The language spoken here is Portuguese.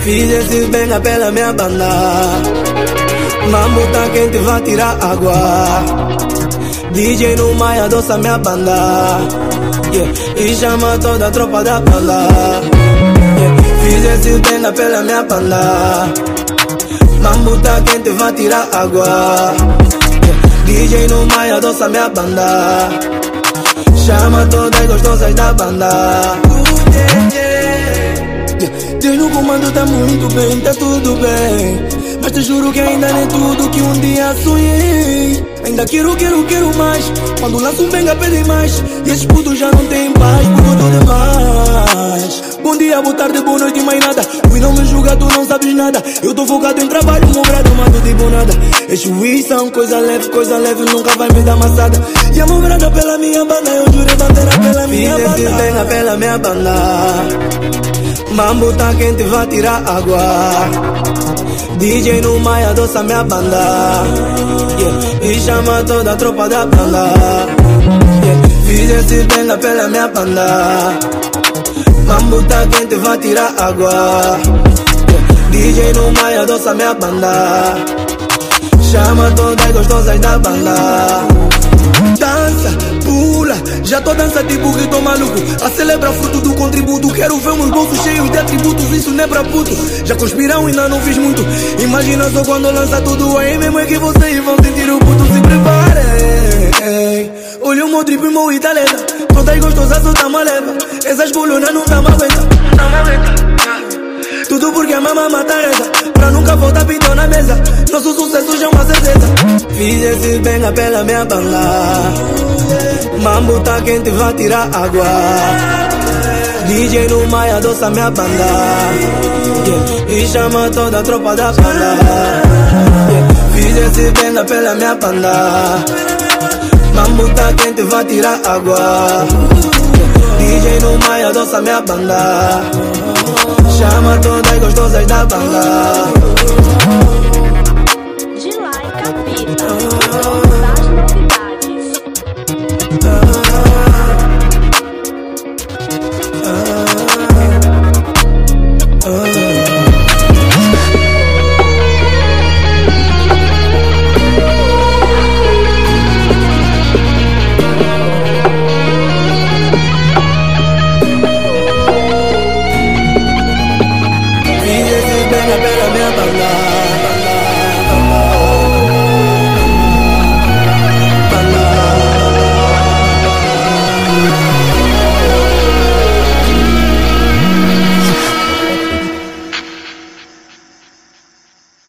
Fiz esse benga pela minha banda. Mambo tá quente, vai tirar água. DJ no Maia adoça minha banda, yeah. E chama toda a tropa da banda, yeah. Fiz esse benga pela minha banda. Mambo tá quente, vai tirar água, yeah. DJ no Maia adoça minha banda. Chama todas as gostosas da banda. Deus no comando tá muito bem, tá tudo bem. Mas te juro que ainda nem tudo que um dia sonhei. Ainda quero mais. Quando lanço um benga pede mais. E esses putos já não tem paz, puto demais. Bom dia, boa tarde, boa noite, mais nada. Fui não me julga, tu não sabes nada. Eu tô focado em trabalho, meu grado, mas tipo nada. Esses juiz são coisa leve, nunca vai me dar maçada. E a mobrada pela minha banda, eu jurei bandeira pela minha banda. Fiz esse benga pela minha banda. Mambo tá quente, vai tirar água. DJ no Maia adoça minha banda, yeah. E chama toda a tropa da banda, yeah. Fiz esse benga pela minha banda. Mambo tá quente, vai tirar água, yeah. DJ no Maia adoça minha banda. Chama todas as gostosas da banda. Dança, pula, já tô dança tipo que tô maluco. A celebra fruto do contributo. Quero ver meus bolsos cheios de atributos. Isso não é pra puto. Já conspiram e ainda não fiz muito. Imagina só quando lança tudo. Aí mesmo é que vocês vão sentir o puto. Se preparem. Olha o meu drip e meu italeta. Todas gostosas só tá maleva. Essas colunas não dá mais aguenta. Tudo porque a mama mata essa. Pra nunca voltar pintão na mesa. Nosso sucesso já é uma certeza. Fiz esse benga pela minha banda. Mambo tá quente, vai tirar água. DJ no Maia adoça minha banda, yeah. E chama toda a tropa da banda, yeah. Fiz esse benga pela minha banda. Mambo tá quente, vai tirar água, yeah. DJ no Maia adoça minha banda. Chama todas as gostosas da banda. Gilai Capita, das novidades. Fiz esse benga pela minha banda.